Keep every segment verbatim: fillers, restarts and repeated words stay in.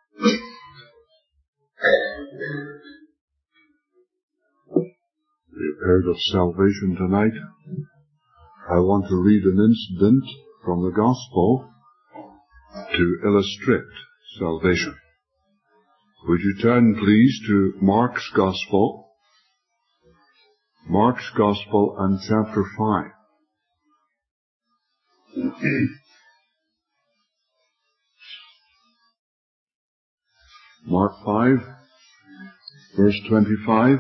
We've heard of salvation tonight. I want to read an incident from the Gospel to illustrate salvation. Would you turn, please, to Mark's Gospel, Mark's Gospel and chapter five. Mark five, verse twenty-five.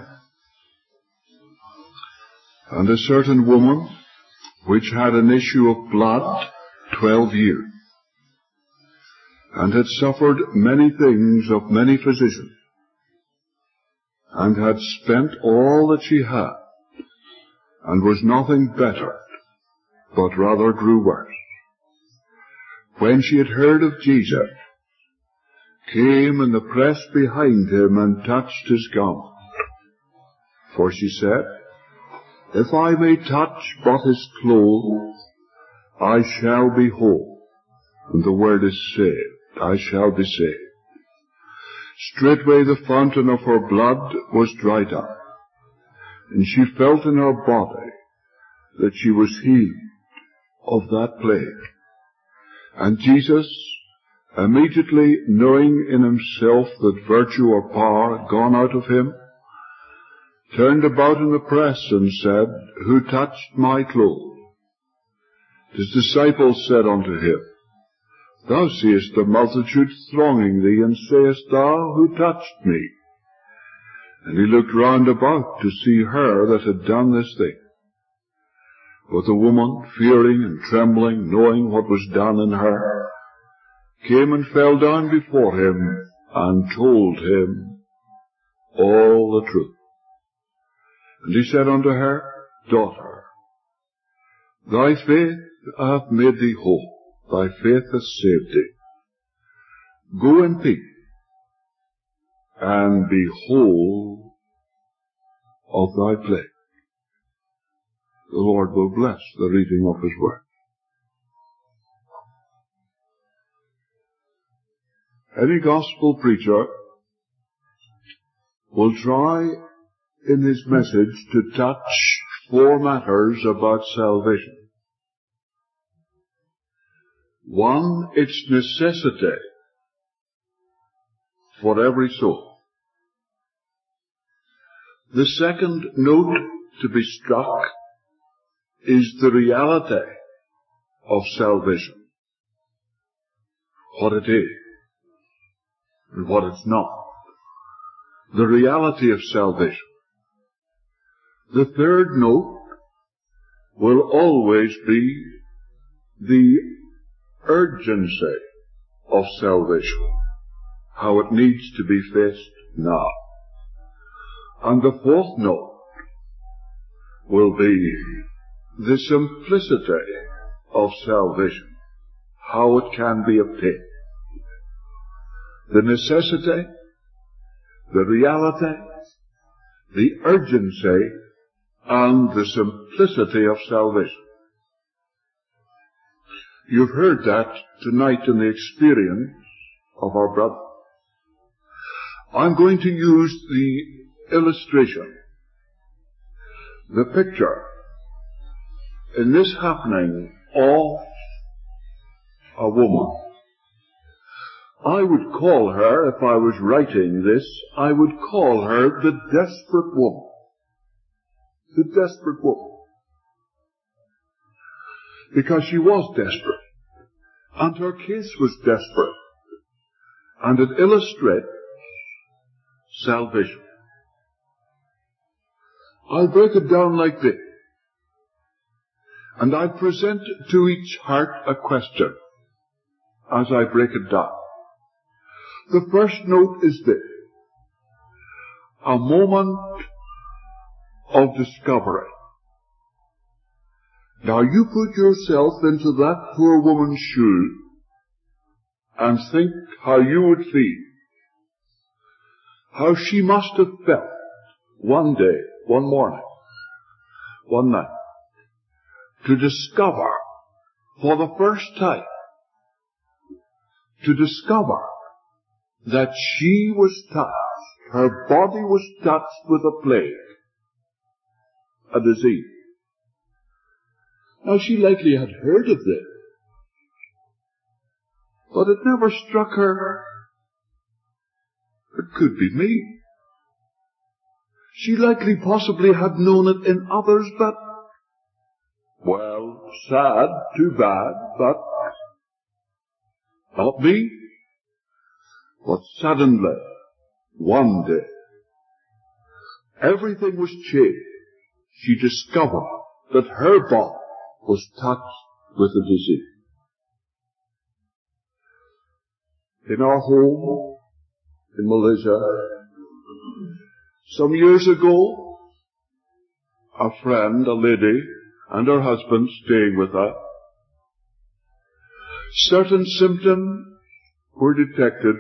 And a certain woman, which had an issue of blood twelve years, and had suffered many things of many physicians, and had spent all that she had, and was nothing bettered, but rather grew worse, when she had heard of Jesus, came in the press behind him and touched his garment. For she said, If I may touch but his clothes, I shall be whole. And the word is saved. I shall be saved. Straightway the fountain of her blood was dried up, and she felt in her body that she was healed of that plague. And Jesus, immediately knowing in himself that virtue or power had gone out of him, turned about in the press and said, Who touched my clothes? His disciples said unto him, Thou seest the multitude thronging thee, and sayest thou, Who touched me? And he looked round about to see her that had done this thing. But the woman, fearing and trembling, knowing what was done in her, came and fell down before him, and told him all the truth. And he said unto her, Daughter, thy faith hath made thee whole. Thy faith hath saved thee. Go in peace, and be whole of thy plague. The Lord will bless the reading of his word. Any gospel preacher will try in his message to touch four matters about salvation. One, its necessity for every soul. The second note to be struck is the reality of salvation. What it is and what it's not. The reality of salvation. The third note will always be the urgency of salvation, how it needs to be faced now. And the fourth note will be the simplicity of salvation, how it can be obtained. The necessity, the reality, the urgency, and the simplicity of salvation. You've heard that tonight in the experience of our brother. I'm going to use the illustration, the picture, in this happening of a woman. I would call her, if I was writing this, I would call her the desperate woman. The desperate woman. Because she was desperate. And her case was desperate. And it illustrates salvation. I'll break it down like this. And I'll present to each heart a question as I break it down. The first note is this. A moment of discovery. Now you put yourself into that poor woman's shoes and think how you would feel. How she must have felt one day, one morning, one night, to discover for the first time, to discover that she was touched, her body was touched with a plague, a disease. Now she likely had heard of this, but it never struck her, it could be me. She likely possibly had known it in others, but, well, sad, too bad, but not me. But suddenly, one day, everything was changed. She discovered that her body was touched with a disease. In our home in Malaysia, some years ago, a friend, a lady, and her husband staying with us, certain symptoms were detected.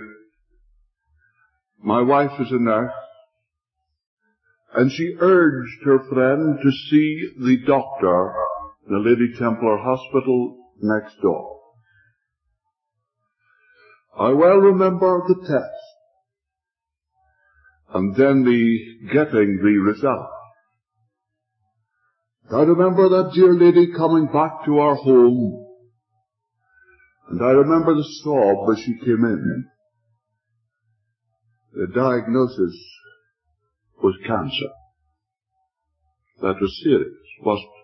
My wife is a nurse, and she urged her friend to see the doctor in the Lady Templar Hospital next door. I well remember the test, and then the getting the result. I remember that dear lady coming back to our home, and I remember the sob as she came in. The diagnosis was cancer. That was serious, wasn't it?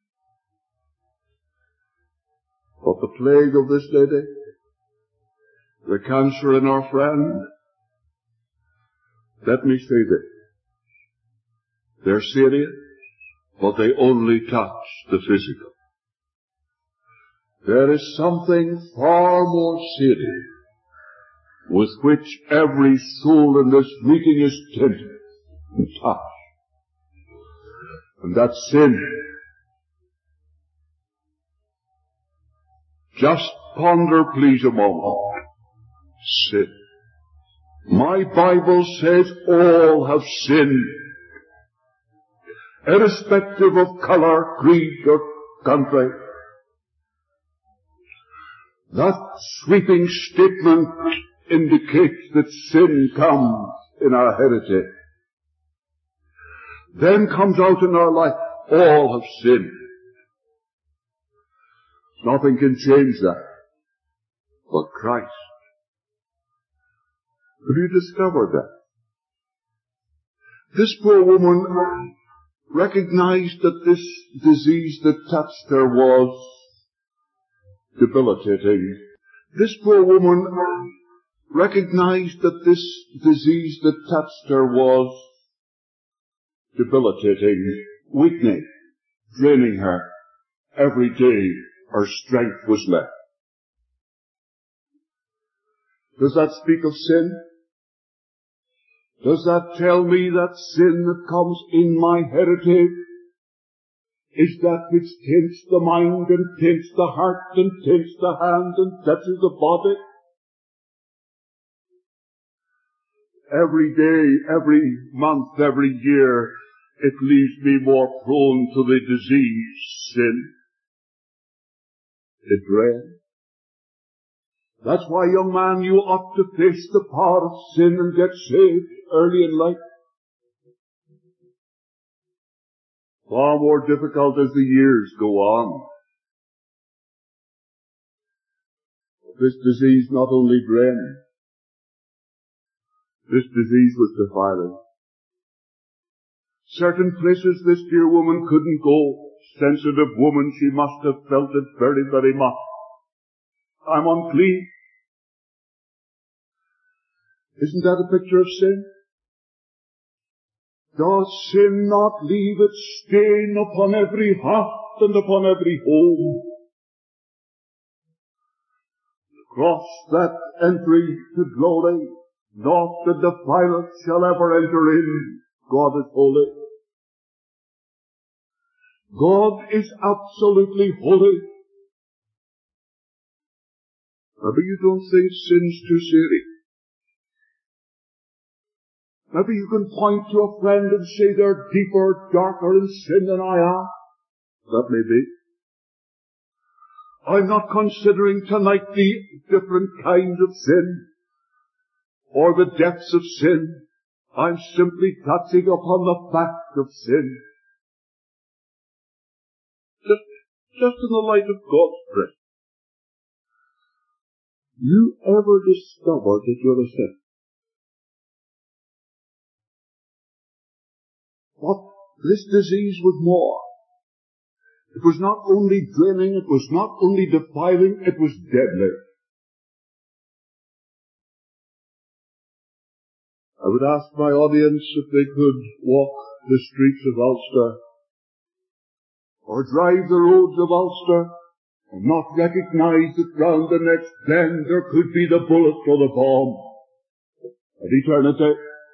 But the plague of this lady, the cancer in our friend, let me say this. They're serious, but they only touch the physical. There is something far more serious with which every soul in this meeting is tempted and touched. And that's sin. Just ponder, please, a moment. Sin. My Bible says all have sinned, irrespective of color, creed, or country. That sweeping statement indicates that sin comes in our heritage. Then comes out in our life, all have sinned. Nothing can change that but Christ. Have you discovered that? This poor woman recognized that this disease that touched her was debilitating. This poor woman recognized that this disease that touched her was debilitating, weakening, draining her. Every day her strength was left. Does that speak of sin? Does that tell me that sin that comes in my heritage is that which taints the mind and taints the heart and taints the hand and touches the body? Every day, every month, every year, it leaves me more prone to the disease, sin. The dread. That's why, young man, you ought to face the power of sin and get saved early in life. Far more difficult as the years go on. This disease not only drained, this disease was defiling. Certain places this dear woman couldn't go. Sensitive woman, she must have felt it very, very much. I'm unclean. Isn't that a picture of sin? Does sin not leave its stain upon every heart and upon every home? Across that entry to glory, not the defiled shall ever enter in. God is holy. God is absolutely holy. Maybe you don't think sin's too serious. Maybe you can point to a friend and say they're deeper, darker in sin than I am. That may be. I'm not considering tonight the different kinds of sin. or the depths of sin. I'm simply touching upon the fact of sin. Just, just in the light of God's grace. You ever discover that you're a sinner? What this disease was more. It was not only draining, it was not only defiling, it was deadly. I would ask my audience if they could walk the streets of Ulster or drive the roads of Ulster and not recognize that round the next bend there could be the bullet or the bomb of eternity.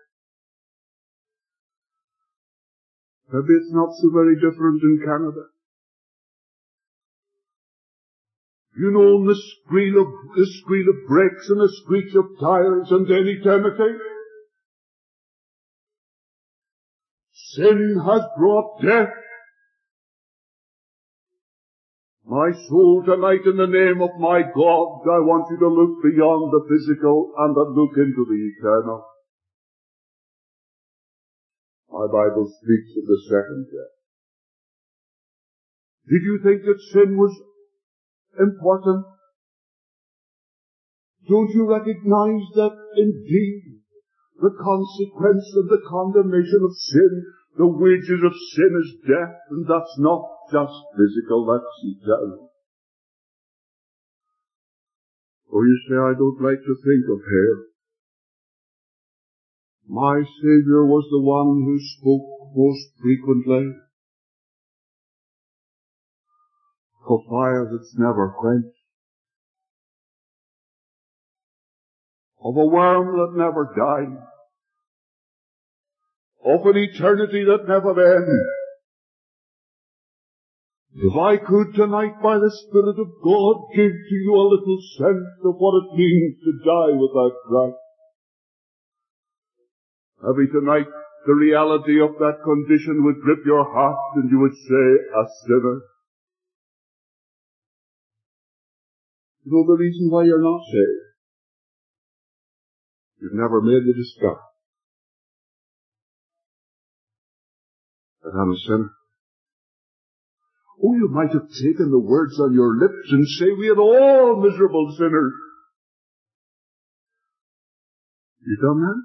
Maybe it's not so very different in Canada. You know the squeal of, the squeal of brakes and the screech of tires and then eternity. Sin has brought death. My soul tonight, in the name of my God, I want you to look beyond the physical and to look into the eternal. My Bible speaks of the second death. Did you think that sin was important? Don't you recognize that indeed the consequence of the condemnation of sin, the wages of sin is death, and that's not just physical, that's eternal. Oh, you say, I don't like to think of hell. My Saviour was the one who spoke most frequently of fire that's never quenched, of a worm that never dies, of an eternity that never ends. If I could tonight, by the Spirit of God, give to you a little sense of what it means to die without Christ. Maybe tonight the reality of that condition would grip your heart and you would say, a sinner. You know the reason why you're not saved? You've never made the discovery that I'm a sinner. Oh, you might have taken the words on your lips and say, we are all miserable sinners. You done that?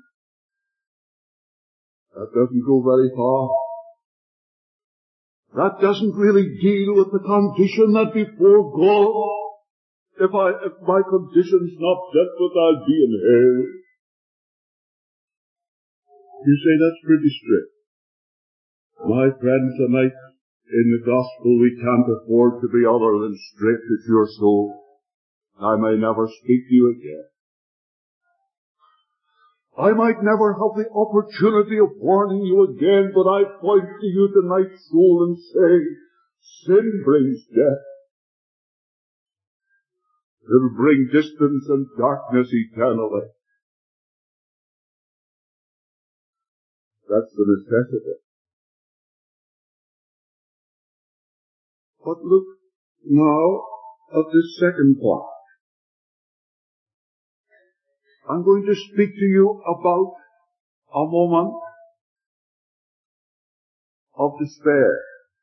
That doesn't go very far. That doesn't really deal with the condition that before God, if I, if my condition's not dealt with, I'll be in hell. You say that's pretty strict. My friend, tonight, in the gospel, we can't afford to be other than strict at your soul. I may never speak to you again. I might never have the opportunity of warning you again, but I point to you tonight, soul, and say, sin brings death. It'll bring distance and darkness eternally. That's the necessity. But look now at this second part. I'm going to speak to you about a moment of despair.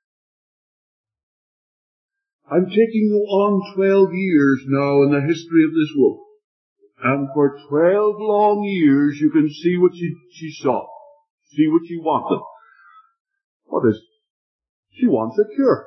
I'm taking you on twelve years now in the history of this woman. And for twelve long years you can see what she, she saw. See what she wanted. What is it? She wants a cure.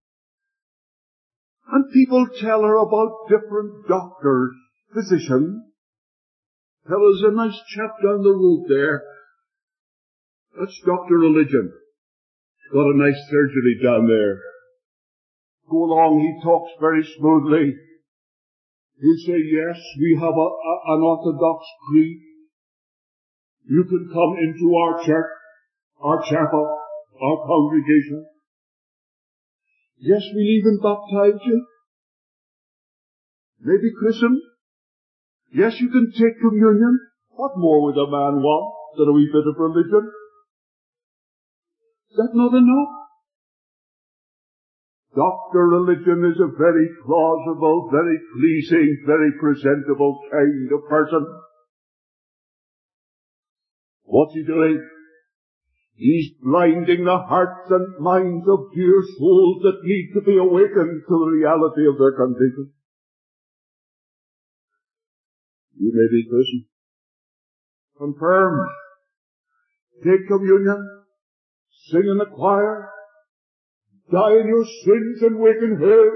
And people tell her about different doctors, physicians. There was a nice chap down the road there. That's Doctor Religion. He's got a nice surgery down there. Go along, he talks very smoothly. He'll say, yes, we have a, a, an orthodox creed. You can come into our church, our chapel, our congregation. Yes, we'll even baptize you. Maybe christen. Yes, you can take communion. What more would a man want than a wee bit of religion? Is that not enough? Doctor Religion is a very plausible, very pleasing, very presentable kind of person. What's he doing? He's blinding the hearts and minds of dear souls that need to be awakened to the reality of their condition. You may be christened, confirmed, take communion, sing in the choir, die in your sins and wake in hell.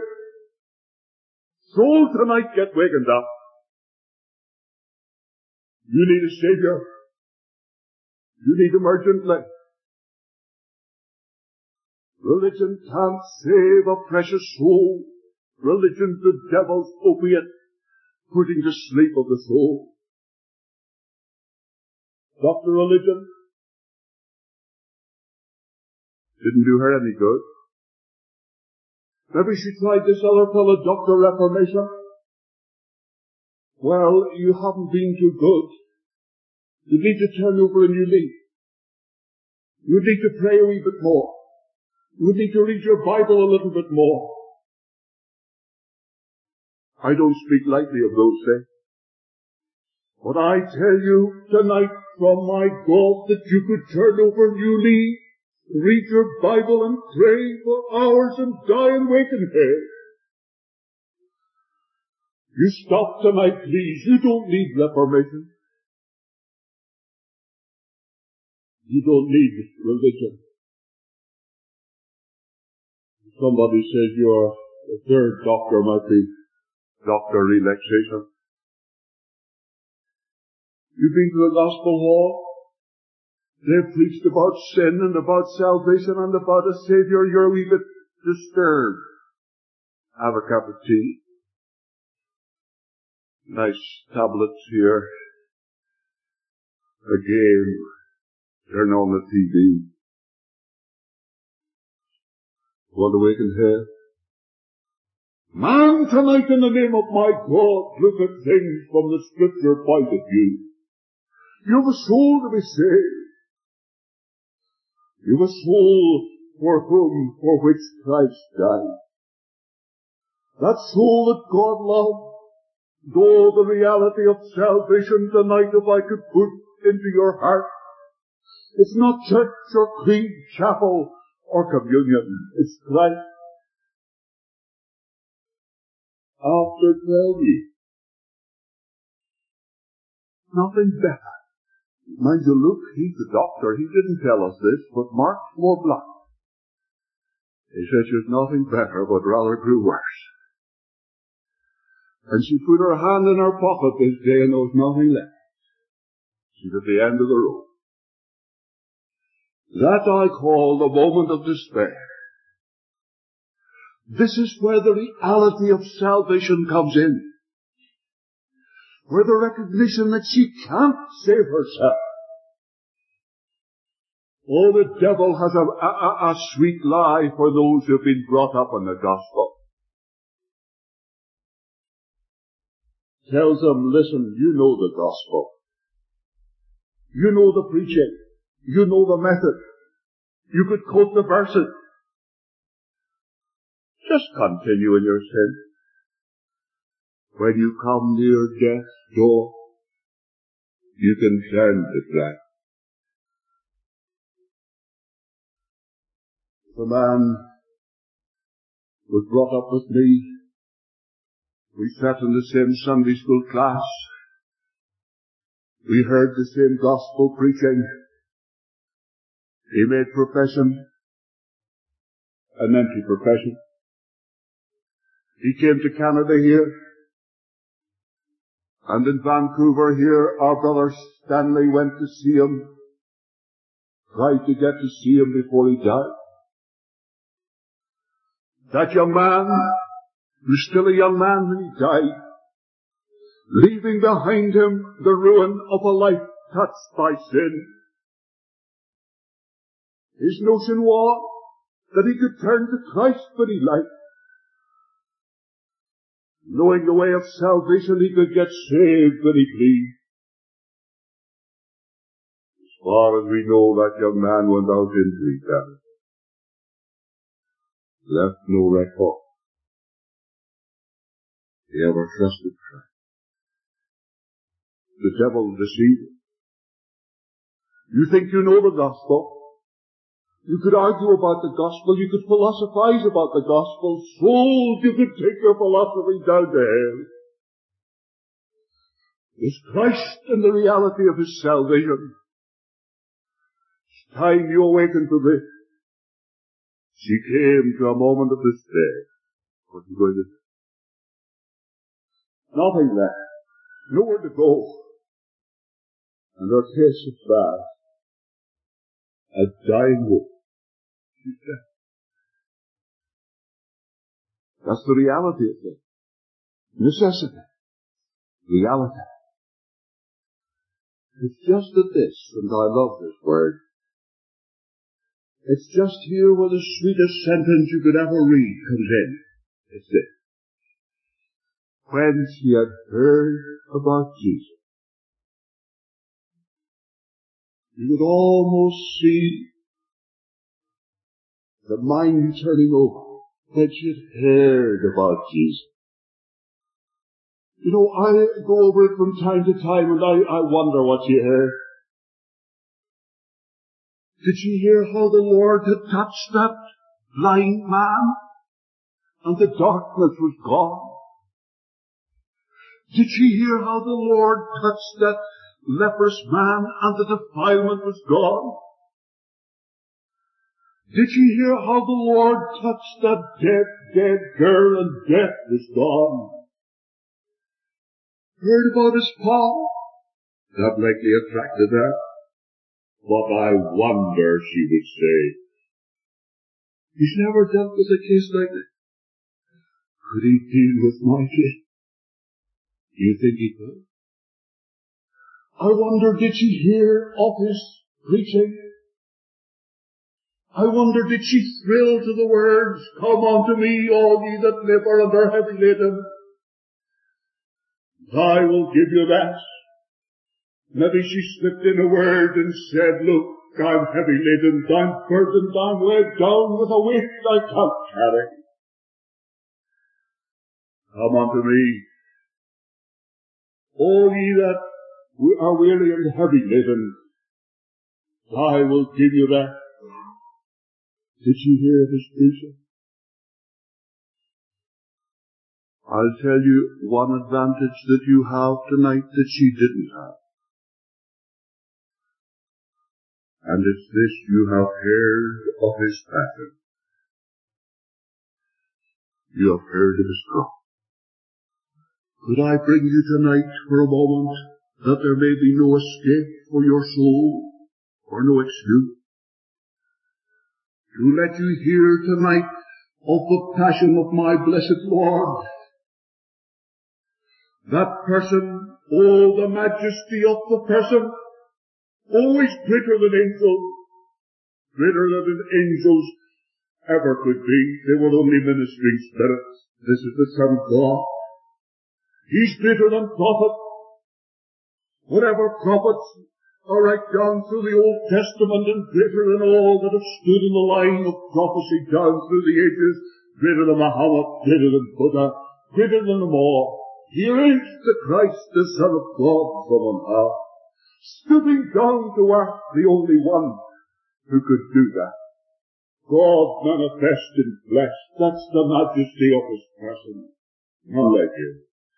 Soul tonight, get wakened up. You need a Savior. You need Him urgently. Religion can't save a precious soul. Religion's the devil's opiate, putting to sleep of the soul. Doctor Religion didn't do her any good. Maybe she tried this other fellow, Doctor Reformation. Well, you haven't been too good. You need to turn over a new leaf. You need to pray a wee bit more. You need to read your Bible a little bit more. I don't speak lightly of those things. But I tell you tonight from my God that you could turn over a new leaf, read your Bible and pray for hours and die and wake in hell. You stop tonight, please. You don't need reformation. You don't need religion. Somebody says you're the third doctor might be Doctor Relaxation. You've been to the Gospel Hall. They've preached about sin and about salvation and about a Savior. You're a wee bit disturbed. Have a cup of tea. Nice tablets here. Again, turn on the T V. Want to waken here? Man, tonight in the name of my God, look at things from the Scripture point of view. You've a soul to be saved. You've a soul for whom, for which Christ died. That soul that God loved. Though the reality of salvation tonight, if I could put into your heart, it's not church or creed, chapel or communion. It's Christ. After twelve years. Nothing better. Mind you, Luke, he's the doctor. He didn't tell us this, but Mark swore blood. He says there's nothing better, but rather grew worse. And she put her hand in her pocket this day and there was nothing left. She's at the end of the road. That I call the moment of despair. This is where the reality of salvation comes in. Where the recognition that she can't save herself. Oh, the devil has a, a, a sweet lie for those who have been brought up in the gospel. Tells them, listen, you know the gospel. You know the preaching. You know the method. You could quote the verses. Just continue in your sin. When you come near death's door, you can turn to Christ. The man was brought up with me. We sat in the same Sunday school class. We heard the same gospel preaching. He made profession, an empty profession. He came to Canada here. And in Vancouver here, our brother Stanley went to see him. Tried to get to see him before he died. That young man, he was still a young man when he died, leaving behind him the ruin of a life touched by sin. His notion was that he could turn to Christ when he liked. Knowing the way of salvation, he could get saved when he pleased. As far as we know, that young man went out into eternity. Left no record. He ever trusted Christ. The devil deceived him. You think you know the gospel. You could argue about the gospel. You could philosophize about the gospel. Souls, you could take your philosophy down to hell. Is Christ in the reality of his salvation? It's time you awaken to this. She came to a moment of despair. What are you going to do? Nothing left. Nowhere to go. And her case is bad. A dying woman. She's dead. That's the reality of it. Necessity. Reality. It's just at this, and I love this word, it's just here where the sweetest sentence you could ever read comes in. It's this. When she had heard about Jesus, you could almost see the mind turning over when she had heard about Jesus. You know, I go over it from time to time and I, I wonder what she heard. Did she hear how the Lord had touched that blind man and the darkness was gone? Did she hear how the Lord touched that leprous man and the defilement was gone? Did she hear how the Lord touched that dead, dead girl and death was gone? Heard about his power? That likely attracted her. But I wonder, she would say, he's never dealt with a case like this. Could he deal with my case? Do you think he could? I wonder, did she hear of his preaching? I wonder, did she thrill to the words, come unto me, all ye that labour and are heavy laden? I will give you rest. Maybe she slipped in a word and said, look, I'm heavy laden, I'm burdened, I'm weighed down with a weight I can't carry. Come unto me, all ye that are weary and heavy laden, I will give you rest. Did she hear this preaching? I'll tell you one advantage that you have tonight that she didn't have. And it's this, you have heard of his passion. You have heard of his cross. Could I bring you tonight for a moment that there may be no escape for your soul or no excuse? To let you hear tonight of the passion of my blessed Lord. That person, oh, the majesty of the person, always greater than angels, greater than angels ever could be. They were only ministering spirits. This is the Son of God. He's greater than prophet. Whatever prophets are right down through the Old Testament and greater than all that have stood in the line of prophecy down through the ages, greater than Muhammad, greater than Buddha, greater than them all. Here is the Christ, the Son of God from on high, stooping down to earth, the only one who could do that. God manifest in flesh, that's the majesty of his person. None like him.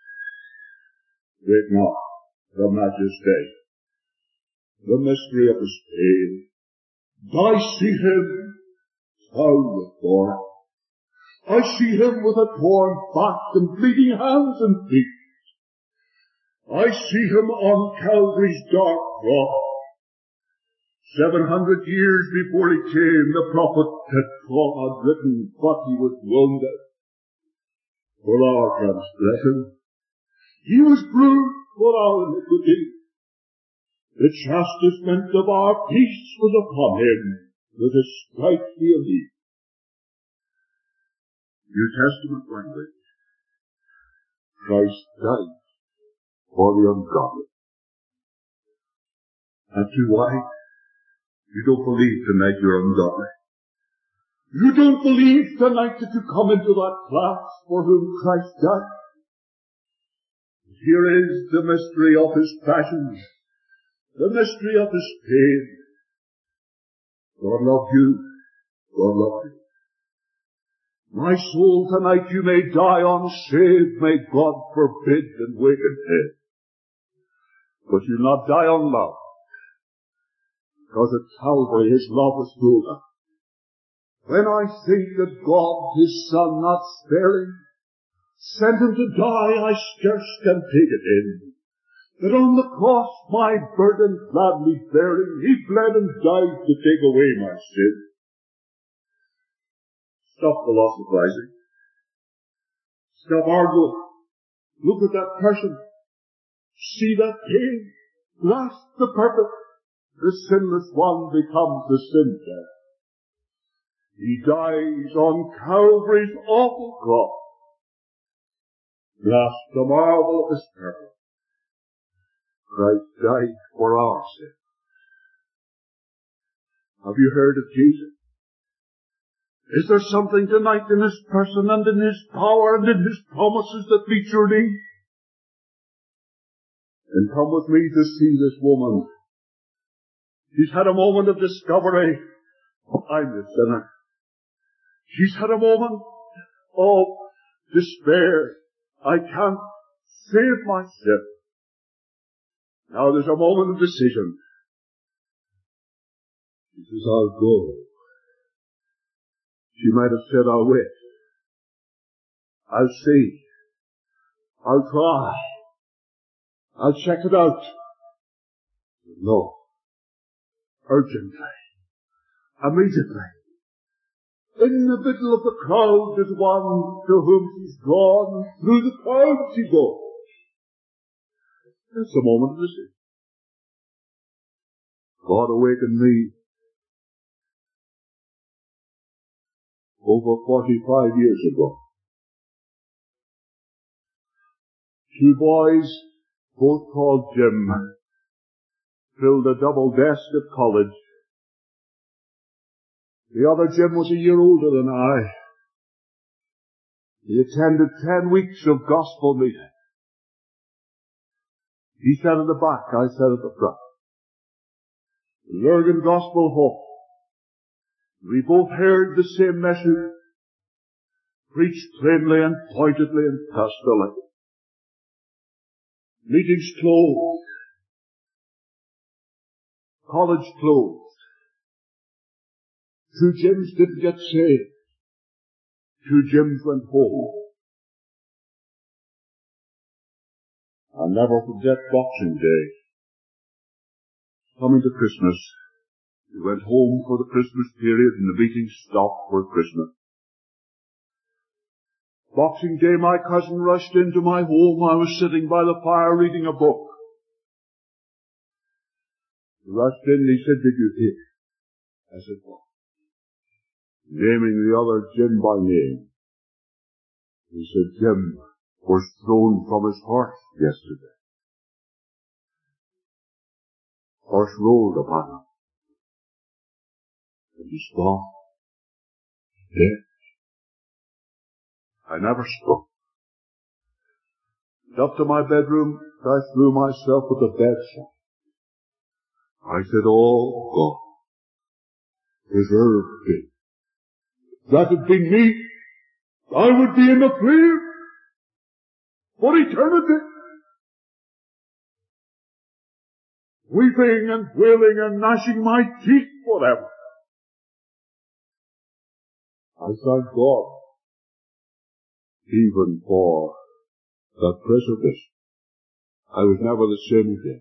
Great not the majesty, the mystery of his pain. I see him crowned with thorns. I see him with a torn back and bleeding hands and feet. I see him on Calvary's dark cross. Seven hundred years before he came, the prophet had had written what he was wounded for our transgression. He was bruised for our iniquity. The chastisement of our peace was upon him. With his stripes we are healed. New Testament language. Christ died for the ungodly. That's why you don't believe tonight you're ungodly. You don't believe tonight that you come into that class for whom Christ died. Here is the mystery of his passion, the mystery of his pain. God love you. God love you. My soul tonight you may die unsaved, may God forbid and waken dead. But you'll not die unloved, because at Calvary his love was full. When I think that God, his Son, not sparing, sent him to die, I scarce can take it in. That on the cross my burden gladly bearing, he bled and died to take away my sin. Stop philosophizing. Stop arguing. Look at that person. See that King. Grasp the purpose. The sinless one becomes the sin bearer. He dies on Calvary's awful cross. Grasp the marvel of his purpose. Christ died for our sins. Have you heard of Jesus? Is there something tonight in his person and in his power and in his promises that meet your need? Then come with me to see this woman. She's had a moment of discovery. I'm the sinner. She's had a moment of despair. I can't save myself. Now there's a moment of decision. She says, I'll go. She might have said, I'll wait. I'll see. I'll try. I'll check it out. No. Urgently. Immediately. In the middle of the crowd is one to whom she's drawn. Through the crowd she goes. It's a moment of decision. God awakened me over forty-five years ago. Two boys, both called Jim, filled a double desk at college. The other Jim was a year older than I. He attended ten weeks of gospel meeting. He sat at the back, I sat at the front. Lurgan Gospel Hall. We both heard the same message, preached plainly and pointedly and pastorally. Meetings closed. College closed. Two Jims didn't get saved. Two Jims went home. I'll never forget Boxing Day. Coming to Christmas, we went home for the Christmas period and the meeting stopped for Christmas. Boxing Day, my cousin rushed into my home. I was sitting by the fire reading a book. He rushed in and he said, did you hear? I said, what? Naming the other Jim by name. He said, Jim was thrown from his horse yesterday. Horse rolled upon him. And he stopped. Dead. I never spoke. Went up to my bedroom, I threw myself at the bedside. I said, oh God, preserve me. If that had been me, I would be in the grave for eternity. Weeping and wailing and gnashing my teeth forever. I thank God even for that preservation. I was never the same again.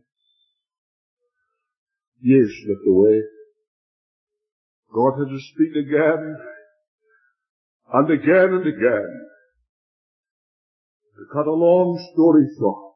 Years slipped away. God had to speak again and again and again. To cut a long story short,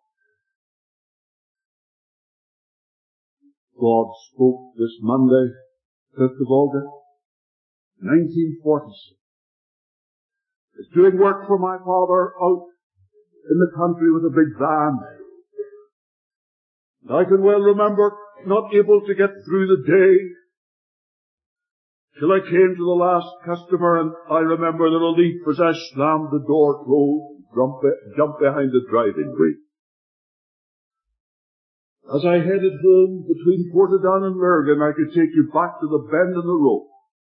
God spoke this Monday, fifth of August, nineteen forty-six. I was doing work for my father out in the country with a big van. And I can well remember not able to get through the day till I came to the last customer, and I remember the relief as I slammed the door closed, jumped, jumped behind the driving wheel. As I headed home between Portadown and Lurgan, I could take you back to the bend in the road.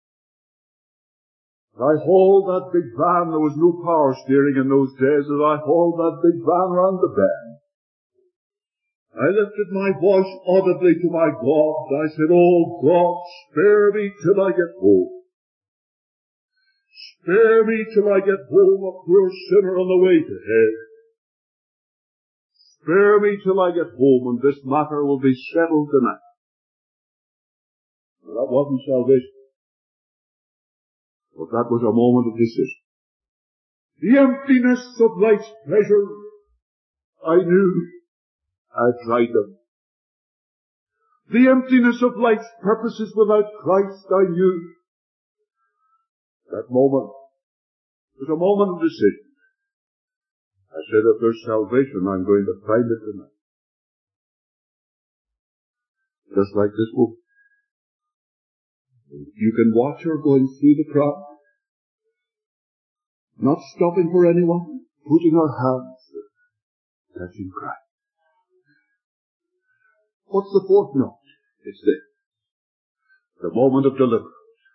I hauled that big van. There was no power steering in those days. As I hauled that big van round the bend, I lifted my voice audibly to my God. I said, "Oh God, spare me till I get home. Spare me till I get home, a poor sinner on the way to hell. Spare me till I get home, and this matter will be settled tonight." Well, that wasn't salvation, but that was a moment of decision. The emptiness of life's pleasure, I knew. I tried them. The emptiness of life's purposes without Christ, I knew. That moment was a moment of decision. I said, if there's salvation, I'm going to find it tonight. Just like this woman. You can watch her going through the crowd, not stopping for anyone, putting her hands there, touching Christ. What's the fourth note? It's this. The moment of deliverance.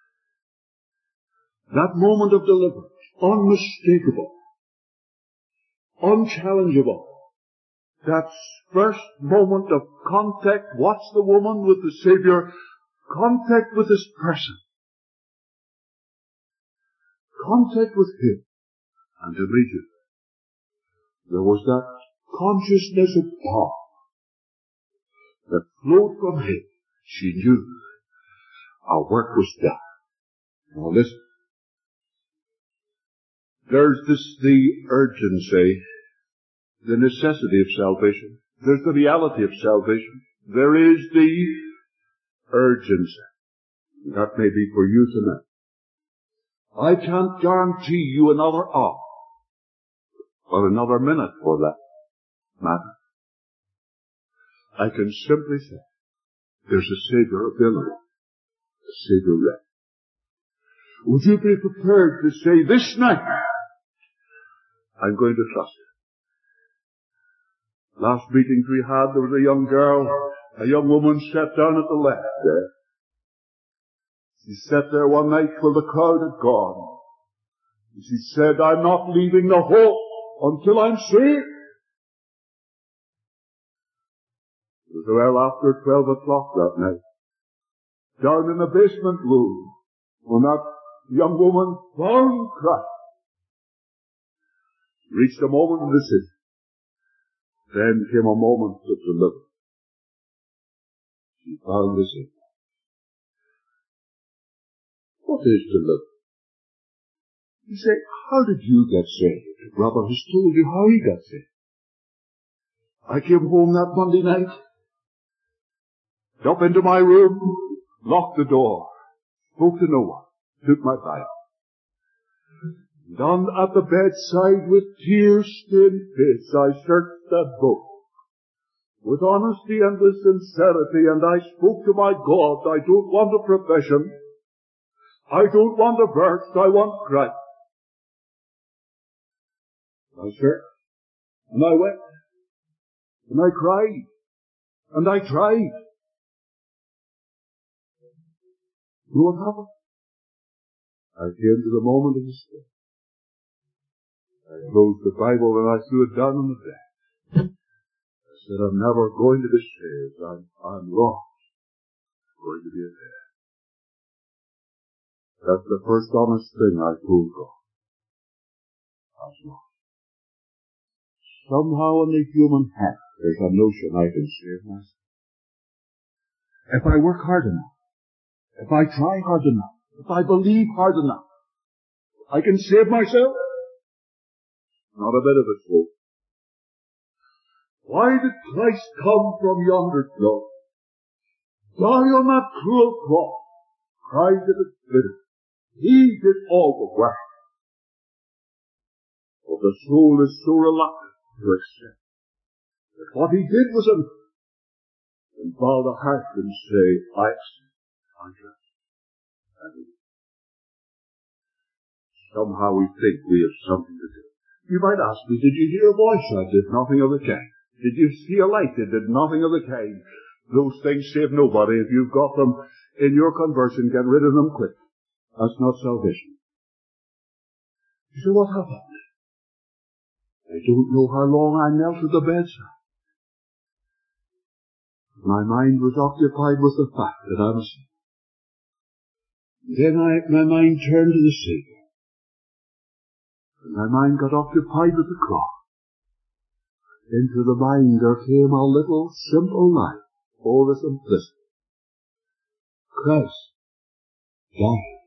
That moment of deliverance, unmistakable, unchallengeable. That first moment of contact, watch the woman with the Savior, contact with His person. Contact with Him. And immediately, there was that consciousness of power that flowed from Him. She knew our work was done. Now listen. There's this, the urgency, the necessity of salvation. There's the reality of salvation. There is the urgency. That may be for you tonight. I can't guarantee you another hour, or another minute for that matter. I can simply say, there's a Savior available, a Savior ready. Would you be prepared to say, this night, I'm going to trust Him? Last meetings we had, there was a young girl, a young woman sat down at the left there. She sat there one night till the crowd had gone. And she said, I'm not leaving the hope until I'm saved. It was well after twelve o'clock that night, down in the basement room, when that young woman found Christ. Reached a moment of decision. Then came a moment of deliverance. She found the Savior. What is deliverance? You say, how did you get saved? Your brother has told you how he got saved. I came home that Monday night, up into my room, locked the door, spoke to no one, took my Bible. Down at the bedside with tear-stained face, I searched that book with honesty and with sincerity, and I spoke to my God. I don't want a profession. I don't want a verse. I want Christ. I searched, and I wept, and I cried, and I tried. You know what happened? I came to the moment of despair. I closed the Bible and I threw it down on the bed. I said, I'm never going to be saved. I'm, I'm lost. I'm going to be a dead. That's the first honest thing I told God. I was lost. Somehow in the human heart, there's a notion I can save myself. If I work hard enough, if I try hard enough, if I believe hard enough, I can save myself. Not a bit of it, folks. Why did Christ come from yonder throne? Die on that cruel cross. Christ did it bitter. He did all the work. But the soul is so reluctant to accept that what He did was enough. And bow the heart and say, I accept, I trust. Somehow we think we have something to do. You might ask me, did you hear a voice? I did nothing of the kind. Did you see a light? It did nothing of the kind. Those things save nobody. If you've got them in your conversion, get rid of them quick. That's not salvation. You say, what happened? I don't know how long I knelt at the bedside. My mind was occupied with the fact that I was sick. Then I, my mind turned to the Savior. And my mind got occupied with the cross. Into the mind there came a little simple line. Oh, the simplicity. Christ died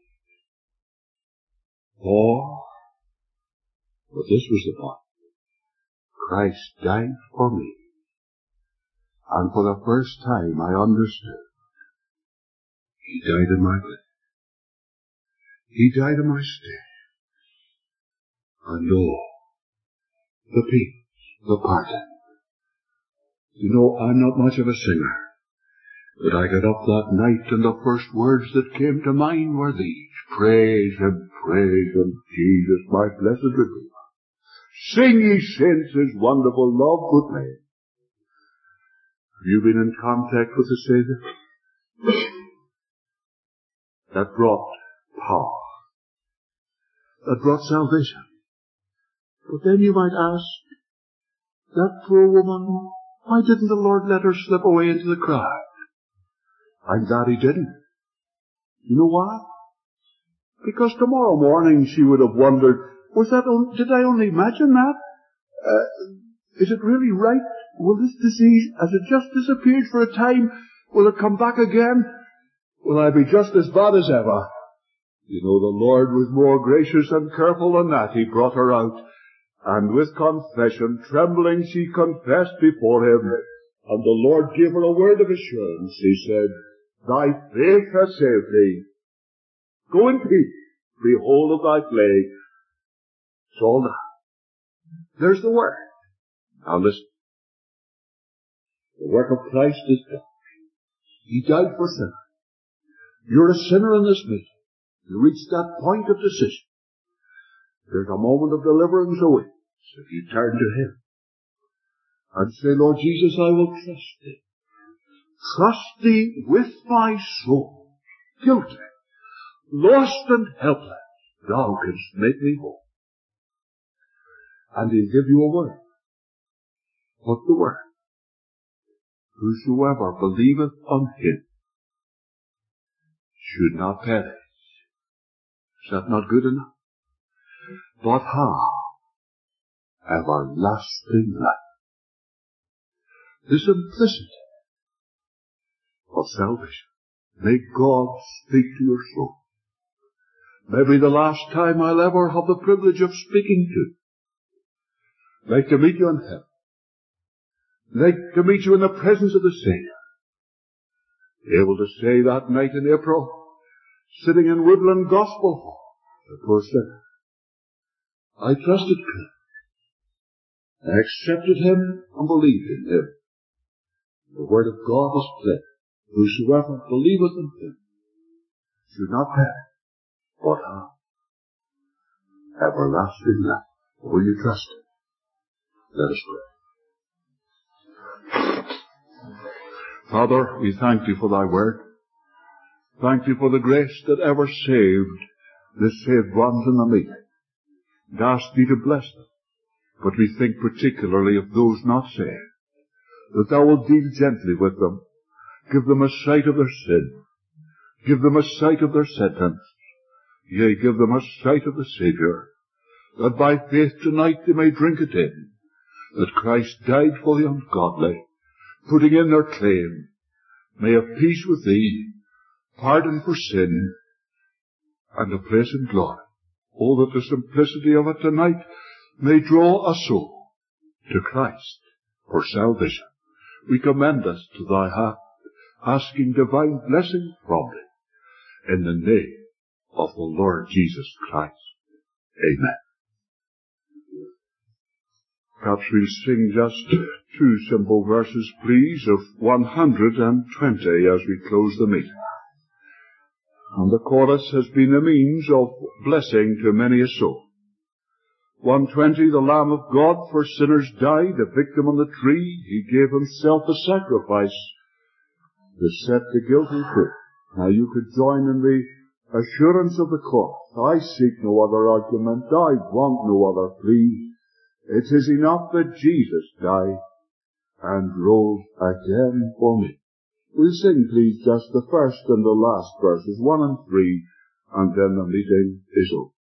for, but this was the point. Christ died for me. And for the first time I understood. He died in my place. He died in my stead. And oh, the peace, the pardon. You know, I'm not much of a singer. But I got up that night and the first words that came to mind were these. Praise Him, praise Him, Jesus, my blessed Redeemer. Sing ye saints His wonderful love good name. Have you been in contact with the Savior? That brought power. That brought salvation. But then you might ask, that poor woman, why didn't the Lord let her slip away into the crowd? I'm glad He didn't. You know why? Because tomorrow morning she would have wondered, was that, on, did I only imagine that? Uh, is it really right? Will this disease, has it just disappeared for a time? Will it come back again? Will I be just as bad as ever? You know, the Lord was more gracious and careful than that. He brought her out, and with confession, trembling, she confessed before Him. And the Lord gave her a word of assurance. He said, thy faith has saved thee. Go in peace. Behold of thy plague. It's all done. There's the word. Now listen. The work of Christ is done. He died for sinners. You're a sinner in this meeting. You reach that point of decision. There's a moment of deliverance away. So if you turn to Him and say, Lord Jesus, I will trust Thee. Trust Thee with my soul. Guilty, lost and helpless. Thou canst make me whole. And He'll give you a word. What's the word? Whosoever believeth on Him should not perish. Is that not good enough? But how? Everlasting life. The simplicity of salvation. May God speak to your soul. Maybe the last time I'll ever have the privilege of speaking to you. Like to meet you in heaven. Like to meet you in the presence of the Savior. Able to say that night in April, sitting in Woodland Gospel Hall, the poor sinner, I trusted Christ. I accepted Him and believed in Him. The Word of God is clear. Whosoever believeth in Him should not perish, but have everlasting life. Will you trust Him? Let us pray. Father, we thank Thee for Thy Word. Thank Thee for the grace that ever saved the saved ones in the meeting. And ask Thee to bless them. But we think particularly of those not saved, that Thou wilt deal gently with them. Give them a sight of their sin. Give them a sight of their sentence. Yea, give them a sight of the Saviour, that by faith tonight they may drink it in, that Christ died for the ungodly, putting in their claim, may have peace with Thee, pardon for sin, and a place in glory. Oh, that the simplicity of it tonight may draw a soul to Christ for salvation. We commend us to Thy hand, asking divine blessing from Thee, in the name of the Lord Jesus Christ. Amen. Perhaps we'll sing just two simple verses, please, of one hundred twenty as we close the meeting. And the chorus has been a means of blessing to many a soul. one twenty, the Lamb of God for sinners died, a victim on the tree. He gave himself a sacrifice to set the guilty free. Now you could join in the assurance of the cross. I seek no other argument. I want no other plea. It is enough that Jesus died and rose again for me. We'll sing, please, just the first and the last verses, one and three, and then the meeting is over.